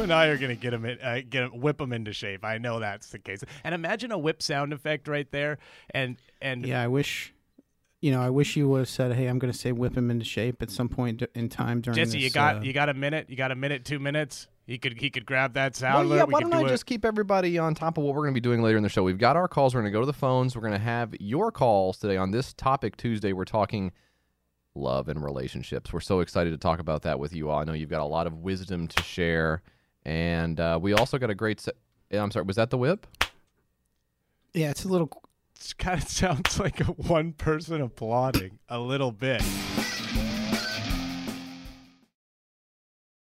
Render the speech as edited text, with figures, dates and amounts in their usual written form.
and I are gonna whip him into shape. I know that's the case. And imagine a whip sound effect right there. And yeah, I wish you would have said, "Hey, I'm going to say whip him into shape" at some point in time during Jesse, this. you got a minute? You got a minute? 2 minutes? He could grab that sound. Well, yeah, why don't I just keep everybody on top of what we're going to be doing later in the show? We've got our calls. We're going to go to the phones. We're going to have your calls today on this Topic Tuesday. We're talking love and relationships. We're so excited to talk about that with you all. I know you've got a lot of wisdom to share. And we also got a great I'm sorry, was that the whip? Yeah, it's a little... It kind of sounds like one person applauding a little bit.